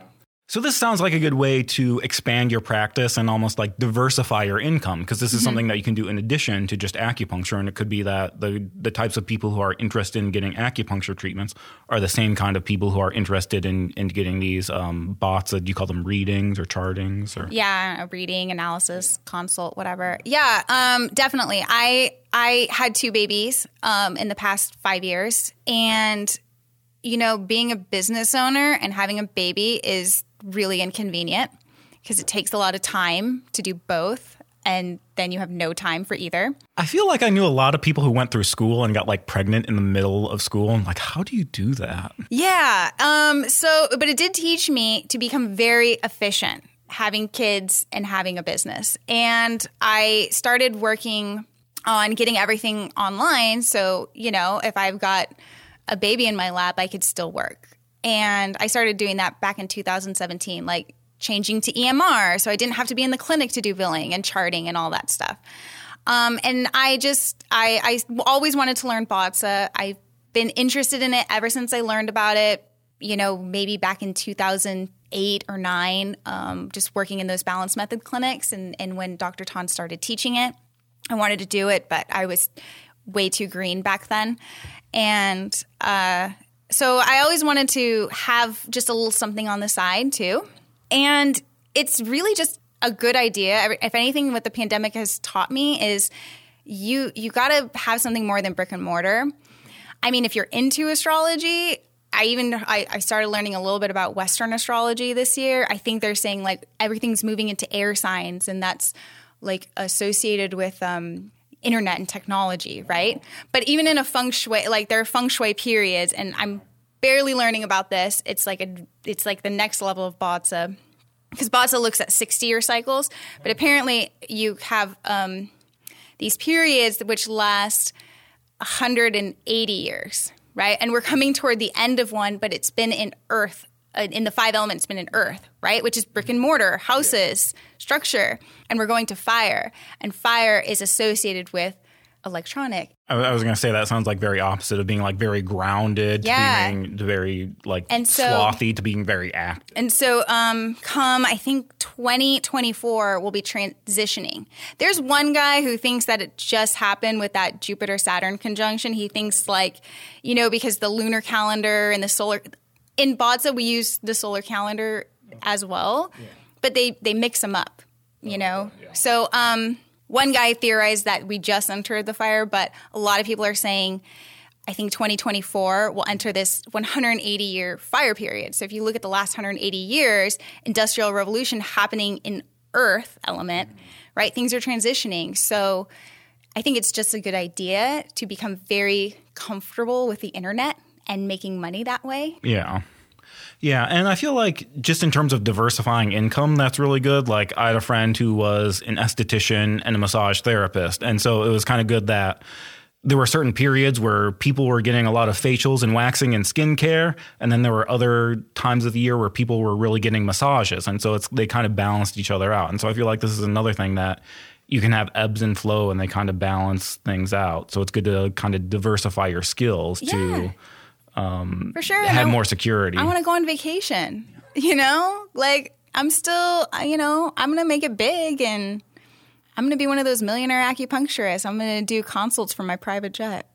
So this sounds like a good way to expand your practice and almost like diversify your income, because this is something that you can do in addition to just acupuncture. And it could be that the types of people who are interested in getting acupuncture treatments are the same kind of people who are interested in getting these bots. Do you call them readings or chartings? Or? Yeah, a reading, analysis, consult, whatever. Yeah, definitely. I had 2 babies in the past 5 years. And, you know, being a business owner and having a baby is really inconvenient because it takes a lot of time to do both, and then you have no time for either. I feel like I knew a lot of people who went through school and got like pregnant in the middle of school. And like, how do you do that? Yeah. But it did teach me to become very efficient having kids and having a business. And I started working on getting everything online. So, you know, if I've got a baby in my lap, I could still work. And I started doing that back in 2017, like changing to EMR. So I didn't have to be in the clinic to do billing and charting and all that stuff. And I always wanted to learn BOTSA. I've been interested in it ever since I learned about it, you know, maybe back in 2008 or 9, just working in those Balance Method clinics. And when Dr. Tan started teaching it, I wanted to do it, but I was way too green back then. And so I always wanted to have just a little something on the side too. And it's really just a good idea. If anything, what the pandemic has taught me is you got to have something more than brick and mortar. I mean, if you're into astrology, I started learning a little bit about Western astrology this year. I think they're saying like everything's moving into air signs, and that's like associated with internet and technology, right? But even in a feng shui, like there are feng shui periods, and I'm barely learning about this. It's like the next level of BOTSA, because BOTSA looks at 60-year cycles, but apparently you have these periods which last 180 years, right? And we're coming toward the end of one, but it's been in Earth. In the 5 elements, it's been in Earth, right? Which is brick and mortar, houses, structure. And we're going to fire. And fire is associated with electronic. I was going to say that sounds like very opposite of being like very grounded to being very like slothy to being very active. And so come, I think 2024 will be transitioning. There's one guy who thinks that it just happened with that Jupiter-Saturn conjunction. He thinks like, you know, because the lunar calendar and the solar... In BOTSA, we use the solar calendar as well, but they mix them up, you know? Yeah. So one guy theorized that we just entered the fire, but a lot of people are saying, I think 2024 will enter this 180-year fire period. So if you look at the last 180 years, industrial revolution happening in Earth element, right? Things are transitioning. So I think it's just a good idea to become very comfortable with the internet and making money that way. Yeah. Yeah. And I feel like just in terms of diversifying income, that's really good. Like I had a friend who was an esthetician and a massage therapist. And so it was kind of good that there were certain periods where people were getting a lot of facials and waxing and skincare. And then there were other times of the year where people were really getting massages. And so they kind of balanced each other out. And so I feel like this is another thing that you can have ebbs and flow and they kind of balance things out. So it's good to kind of diversify your skills to for sure. have more security. I want to go on vacation, you know? Like, I'm still, you know, I'm going to make it big, and I'm going to be one of those millionaire acupuncturists. I'm going to do consults from my private jet.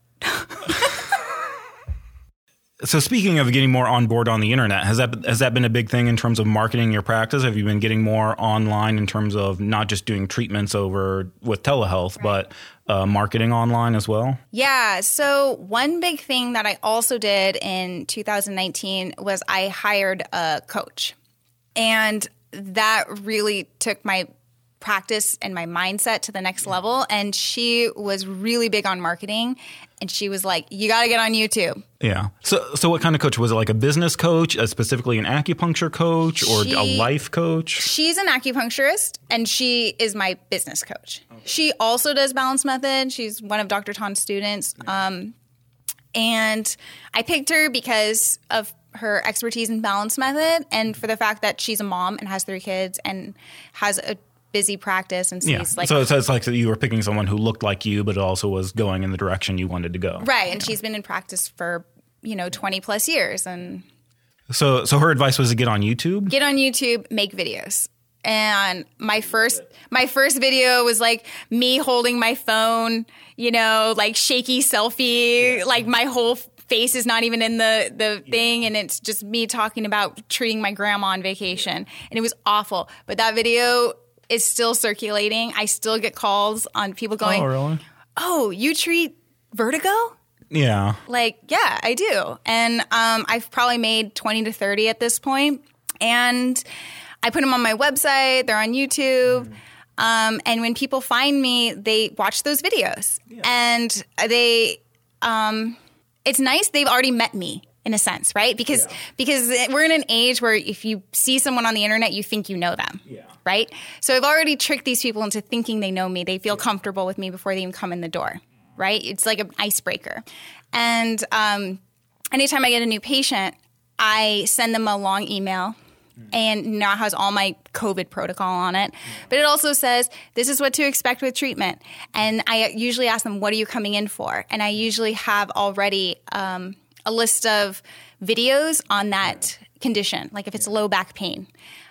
So speaking of getting more on board on the internet, has that been a big thing in terms of marketing your practice? Have you been getting more online in terms of not just doing treatments over with telehealth, but marketing online as well? Yeah. So one big thing that I also did in 2019 was I hired a coach. And that really took my practice and my mindset to the next level. And she was really big on marketing. And she was like, you got to get on YouTube. Yeah. So what kind of coach? Was it like a business coach, specifically an acupuncture coach, or a life coach? She's an acupuncturist, and she is my business coach. Okay. She also does Balance Method. She's one of Dr. Tan's students. And I picked her because of her expertise in Balance Method and for the fact that she's a mom and has 3 kids and has a busy practice and sees like... So it's like you were picking someone who looked like you, but also was going in the direction you wanted to go. Right. And she's been in practice for, 20 plus years. And So her advice was to get on YouTube? Get on YouTube, make videos. And my first video was like me holding my phone, like shaky selfie, like my whole face is not even in the thing, and it's just me talking about treating my grandma on vacation. And it was awful. But that video is still circulating. I still get calls on people going, "Oh, really? Oh, you treat vertigo?" Yeah. Like, yeah, I do. And I've probably made 20 to 30 at this point. And I put them on my website. They're on YouTube. And when people find me, they watch those videos. Yeah. And it's nice. They've already met me in a sense, right? Because we're in an age where if you see someone on the internet, you think you know them, right? So I've already tricked these people into thinking they know me. They feel comfortable with me before they even come in the door, right? It's like an icebreaker. And anytime I get a new patient, I send them a long email. And now it has all my COVID protocol on it. But it also says, this is what to expect with treatment. And I usually ask them, what are you coming in for? And I usually have already a list of videos on that condition, like if it's low back pain,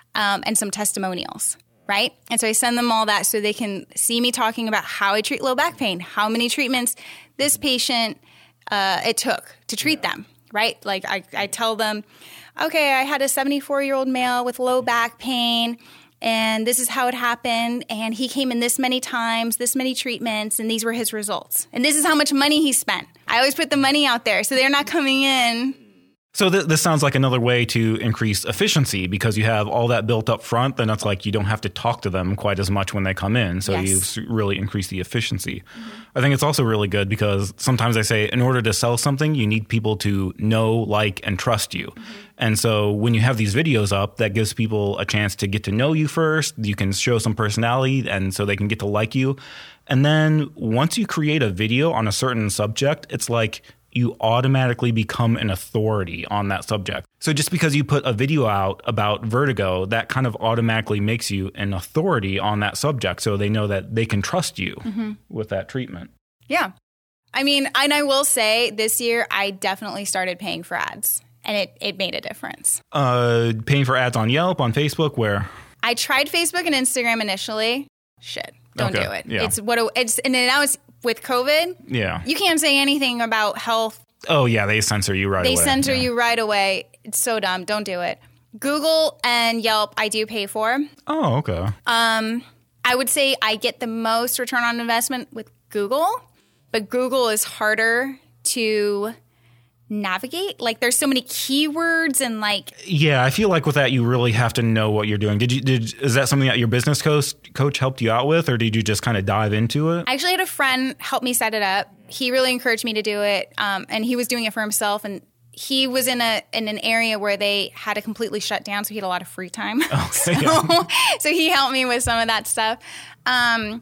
and some testimonials, right? And so I send them all that so they can see me talking about how I treat low back pain, how many treatments this patient it took to treat them, right? Like I tell them, okay, I had a 74-year-old male with low back pain, and this is how it happened, and he came in this many times, this many treatments, and these were his results. And this is how much money he spent. I always put the money out there, so they're not coming in. So this sounds like another way to increase efficiency because you have all that built up front. Then it's like you don't have to talk to them quite as much when they come in. So you've really increased the efficiency. Mm-hmm. I think it's also really good because sometimes I say in order to sell something, you need people to know, like, and trust you. Mm-hmm. And so when you have these videos up, that gives people a chance to get to know you first. You can show some personality and so they can get to like you. And then once you create a video on a certain subject, it's like you automatically become an authority on that subject. So just because you put a video out about vertigo, that kind of automatically makes you an authority on that subject. So they know that they can trust you with that treatment. Yeah. I mean, and I will say this year, I definitely started paying for ads and it made a difference. Paying for ads on Yelp, on Facebook, where? I tried Facebook and Instagram initially. Shit. Don't do it. Yeah. And then now it's with COVID. Yeah. You can't say anything about health. Oh, yeah. They censor you right away. They censor you right away. It's so dumb. Don't do it. Google and Yelp, I do pay for. Oh, okay. I would say I get the most return on investment with Google, but Google is harder to navigate. Like there's so many keywords and like. Yeah, I feel like with that you really have to know what you're doing. Is that something that your business coach helped you out with, or did you just kind of dive into it? I actually had a friend help me set it up. He really encouraged me to do it, and he was doing it for himself. And he was in an area where they had to completely shut down, so he had a lot of free time. Okay, so he helped me with some of that stuff. And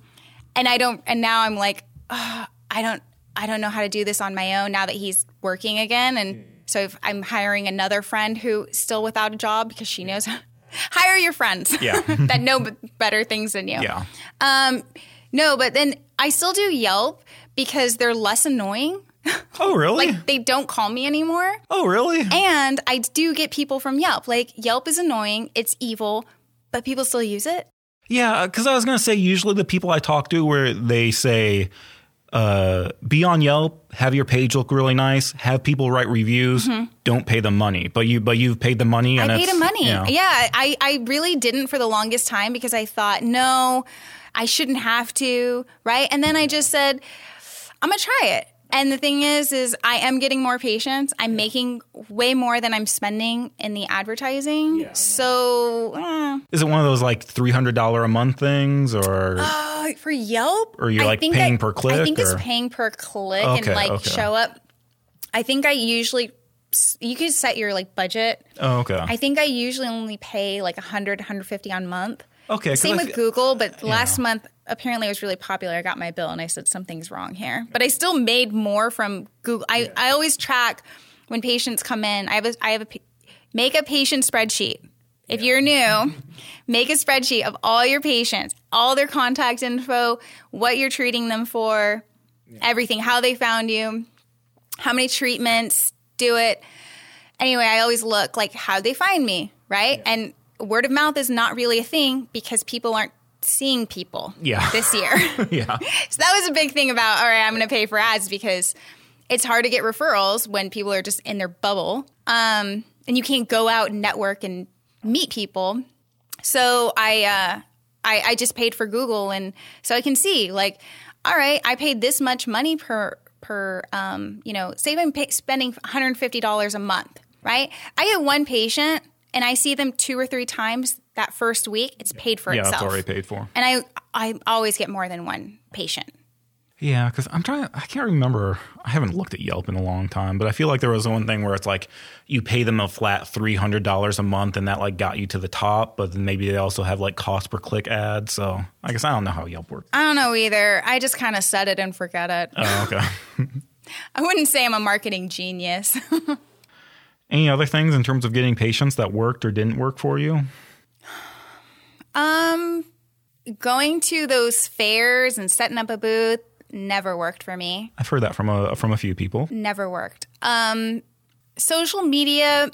now I'm like, I don't know how to do this on my own now that he's working again. And so if I'm hiring another friend who's still without a job because she knows, hire your friends that know better things than you. Yeah. No, but then I still do Yelp because they're less annoying. Oh, really? Like they don't call me anymore. Oh, really? And I do get people from Yelp. Like Yelp is annoying. It's evil, but people still use it. Yeah, because I was going to say usually the people I talk to where they say, be on Yelp, have your page look really nice, have people write reviews, don't pay them money. But you've paid the money. And I paid the money. Yeah, I really didn't for the longest time because I thought, no, I shouldn't have to, right? And then I just said, I'm going to try it. And the thing is I am getting more patients. I'm making way more than I'm spending in the advertising. Yeah. So, Is it one of those like $300 a month things or? For Yelp? Or you're like paying per click? I think it's paying per click show up. I think you can set your like budget. Oh, okay. I think I usually only pay like $100, $150 on month. Okay. Same with Google, but last month apparently it was really popular. I got my bill and I said something's wrong here. But I still made more from Google. I always track when patients come in. Make a patient spreadsheet. If you're new, make a spreadsheet of all your patients, all their contact info, what you're treating them for, everything, how they found you, how many treatments, do it. Anyway, I always look like how'd they find me, right? Yeah. And word of mouth is not really a thing because people aren't seeing people this year. Yeah. So that was a big thing about, all right, I'm going to pay for ads because it's hard to get referrals when people are just in their bubble. And you can't go out and network and meet people. So I just paid for Google. And so I can see like, all right, I paid this much money per say I'm spending $150 a month, right? I get one patient and I see them 2 or 3 times that first week. It's paid for itself. Yeah, it's already paid for. And I always get more than one patient. Yeah, because I can't remember. I haven't looked at Yelp in a long time, but I feel like there was one thing where it's like you pay them a flat $300 a month and that like got you to the top, but then maybe they also have like cost per click ads. So I guess I don't know how Yelp works. I don't know either. I just kind of set it and forget it. Oh, okay. I wouldn't say I'm a marketing genius. Any other things in terms of getting patients that worked or didn't work for you? Going to those fairs and setting up a booth never worked for me. I've heard that from a few people. Never worked. Social media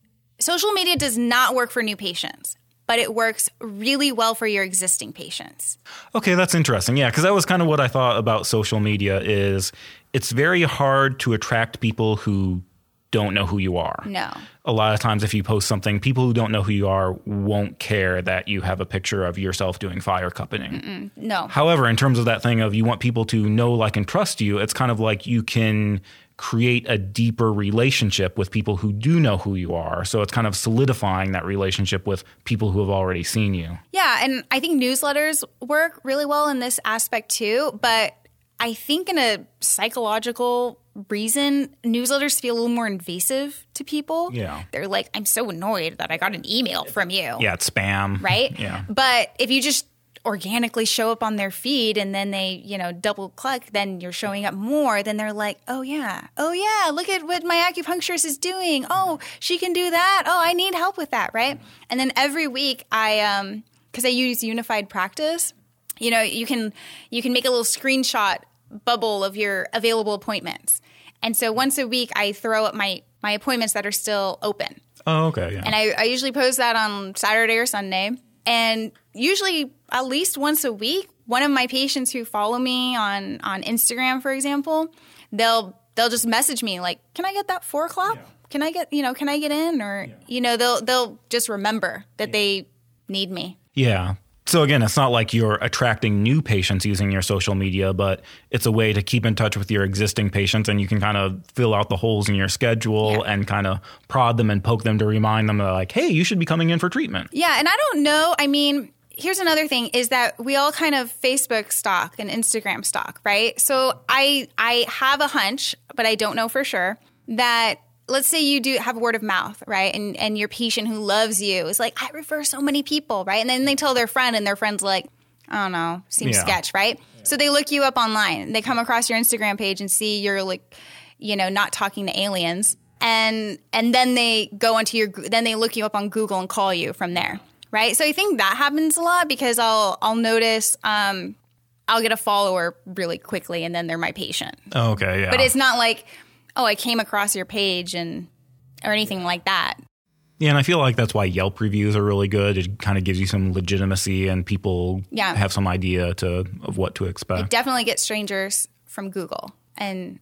does not work for new patients, but it works really well for your existing patients. Okay, that's interesting. Yeah, because that was kind of what I thought about social media is it's very hard to attract people who don't know who you are. No. A lot of times if you post something, people who don't know who you are won't care that you have a picture of yourself doing fire cupping. No. However, in terms of that thing of you want people to know, like, and trust you, it's kind of like you can create a deeper relationship with people who do know who you are. So it's kind of solidifying that relationship with people who have already seen you. Yeah, and I think newsletters work really well in this aspect too, but I think in a psychological reason, newsletters feel a little more invasive to people. Yeah. They're like, I'm so annoyed that I got an email from you. Yeah, it's spam. Right? Yeah. But if you just organically show up on their feed and then they, double click, then you're showing up more, then they're like, oh yeah, look at what my acupuncturist is doing. Oh, she can do that. Oh, I need help with that, right? And then every week because I use Unified Practice, you can make a little screenshot bubble of your available appointments. And so once a week, I throw up my appointments that are still open. Oh, okay, yeah. And I usually post that on Saturday or Sunday. And usually at least once a week, one of my patients who follow me on Instagram, for example, they'll just message me like, can I get that 4 o'clock? Yeah. Can I get in? Or, they'll just remember that they need me. Yeah. So again, it's not like you're attracting new patients using your social media, but it's a way to keep in touch with your existing patients, and you can kind of fill out the holes in your schedule and kind of prod them and poke them to remind them that like, hey, you should be coming in for treatment. Yeah. And I don't know. I mean, here's another thing is that we all kind of Facebook stalk and Instagram stalk, right? So I have a hunch, but I don't know for sure that let's say you do have word of mouth, right? And your patient who loves you is like, I refer so many people, right? And then they tell their friend and their friend's like, I don't know, seems sketch, right? Yeah. So they look you up online. They come across your Instagram page and see you're like, not talking to aliens. And then they go then they look you up on Google and call you from there, right? So I think that happens a lot because I'll notice I'll get a follower really quickly and then they're my patient. Oh, okay, yeah. But it's not like, oh, I came across your page or anything like that. Yeah, and I feel like that's why Yelp reviews are really good. It kind of gives you some legitimacy and people have some idea of what to expect. I definitely get strangers from Google and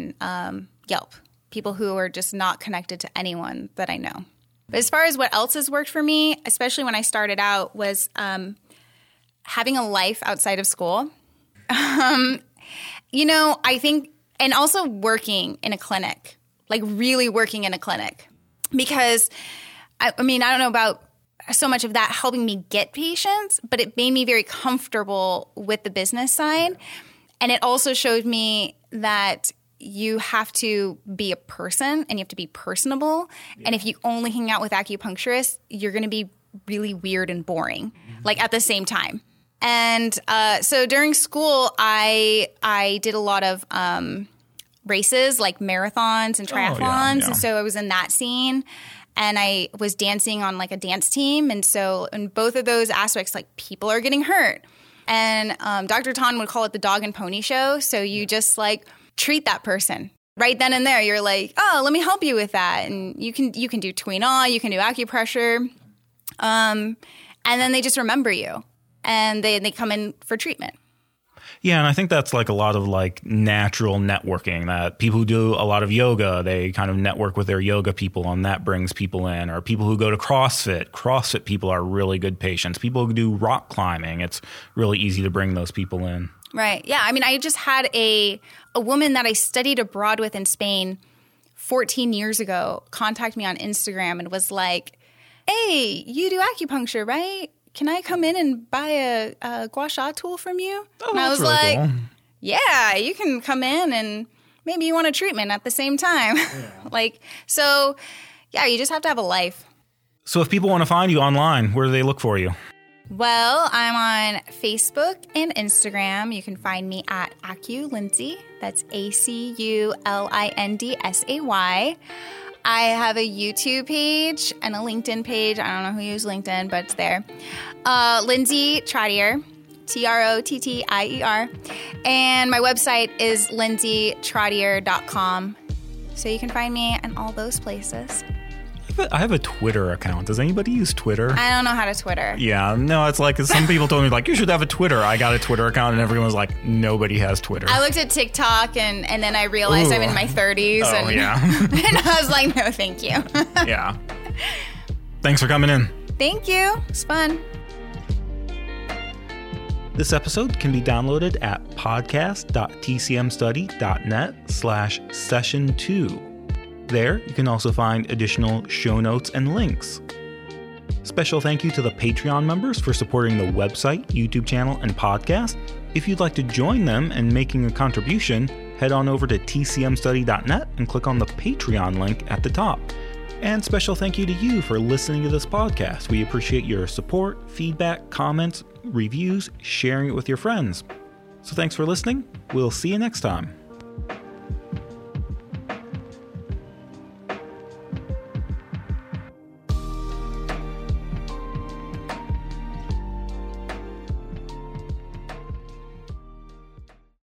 Yelp, people who are just not connected to anyone that I know. But as far as what else has worked for me, especially when I started out, was having a life outside of school. I think... And also working in a clinic, like really working in a clinic. Because, I don't know about so much of that helping me get patients, but it made me very comfortable with the business side. And it also showed me that you have to be a person and you have to be personable. Yeah. And if you only hang out with acupuncturists, you're going to be really weird and boring, like at the same time. And so during school, I did a lot of races like marathons and triathlons. Yeah. And so I was in that scene and I was dancing on like a dance team. And so in both of those aspects, like people are getting hurt. And Dr. Tan would call it the dog and pony show. So you just like treat that person. right then and there, you're like, oh, let me help you with that. And you can do Tuinal, you can do acupressure. And then they just remember you and they come in for treatment. Yeah, and I think that's like a lot of like natural networking, that people who do a lot of yoga, they kind of network with their yoga people and that brings people in. Or people who go to CrossFit people are really good patients. People who do rock climbing, it's really easy to bring those people in. Right. Yeah. I mean, I just had a woman that I studied abroad with in Spain 14 years ago contact me on Instagram and was like, hey, you do acupuncture, right? Can I come in and buy a gua sha tool from you? Oh, and I was really like, cool. Yeah, you can come in and maybe you want a treatment at the same time. Yeah. So you just have to have a life. So if people want to find you online, where do they look for you? Well, I'm on Facebook and Instagram. You can find me at AcuLindsay. That's AcuLindsay. I have a YouTube page and a LinkedIn page. I don't know who uses LinkedIn, but it's there. Lindsay Trottier, Trottier. And my website is lindsaytrottier.com. So you can find me in all those places. I have a Twitter account. Does anybody use Twitter? I don't know how to Twitter. Yeah, no, it's like some people told me like, you should have a Twitter. I got a Twitter account and everyone was like, nobody has Twitter. I looked at TikTok and then I realized I'm in my 30s. Oh, yeah. And I was like, no, thank you. Yeah. Thanks for coming in. Thank you. It's fun. This episode can be downloaded at podcast.tcmstudy.net/session2. There, you can also find additional show notes and links. Special thank you to the Patreon members for supporting the website, YouTube channel, and podcast. If you'd like to join them in making a contribution, head on over to tcmstudy.net and click on the Patreon link at the top. And special thank you to you for listening to this podcast. We appreciate your support, feedback, comments, reviews, sharing it with your friends. So thanks for listening. We'll see you next time.